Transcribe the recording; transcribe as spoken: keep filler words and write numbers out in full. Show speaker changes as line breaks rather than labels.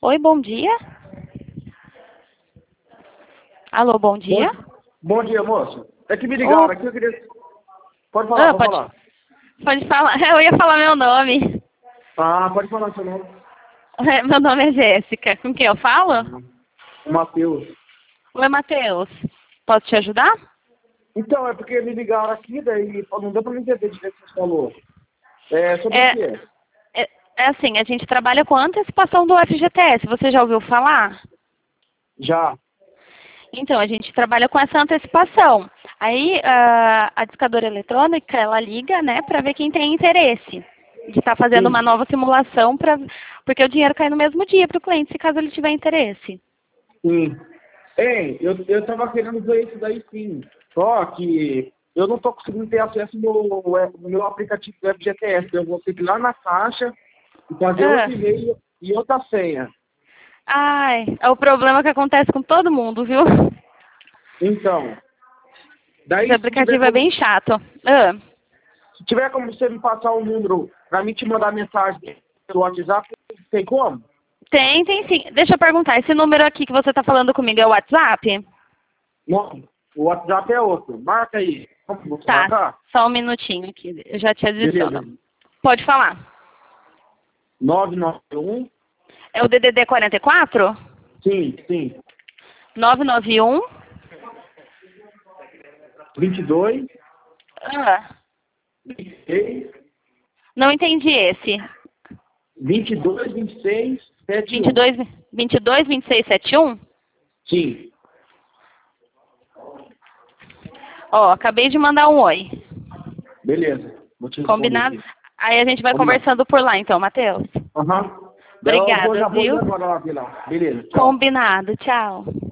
Oi, bom dia. Alô, bom dia.
Bom, bom dia, moço. É que me ligaram
Oh.
aqui, eu queria... Pode falar,
Ah,
pode,
pode,
falar.
pode falar. Eu ia falar meu nome.
Ah, pode falar seu nome.
Meu nome é Jéssica. Com quem eu falo?
O Matheus.
Oi, Matheus. Posso te ajudar?
Então, é porque me ligaram aqui, daí não deu pra me entender direito o que você falou. É, sobre
É,
o quê?
é, é assim, a gente trabalha com antecipação do F G T S. Você já ouviu falar?
Já.
Então, a gente trabalha com essa antecipação. Aí, a, a discadora eletrônica, ela liga, né, para ver quem tem interesse de estar fazendo
Sim.
uma nova simulação, pra, porque o dinheiro cai no mesmo dia para o cliente, se caso ele tiver interesse.
Sim. Ei, eu, eu tava querendo ver isso daí sim. Só que eu não tô conseguindo ter acesso no, no meu aplicativo do F G T S. Eu vou ter que ir lá na caixa e fazer
Ah.
outro e-mail e outra senha.
Ai, é o problema que acontece com todo mundo, viu?
Então, daí
Esse
se tiver
aplicativo é
como,
bem chato. Ah.
se tiver como você me passar o número pra mim te mandar mensagem pelo WhatsApp, tem como?
Tem, tem sim. Deixa eu perguntar, esse número aqui que você está falando comigo é o WhatsApp?
Não, o WhatsApp é outro. Marca aí. Como você
Tá,
marcar?
só um minutinho aqui, eu já te adiciono.
Beleza.
Pode falar.
nove nove um.
É o D D D quarenta e quatro?
Sim, sim.
nove nove um?
vinte e dois.
Ah,
vinte e seis.
não entendi esse.
vinte e dois, vinte e seis, setenta e
vinte e
um.
dois, vinte e dois, vinte e seis, setenta e um?
Sim.
Ó, acabei de mandar um oi.
Beleza. Vou te responder
Combinado?
aqui.
Aí a gente vai
Combinado.
conversando por lá então, Matheus.
Aham. Eu vou,
Obrigada,
já vou ir
viu?
agora lá, ver lá. Beleza, tchau.
Combinado, tchau.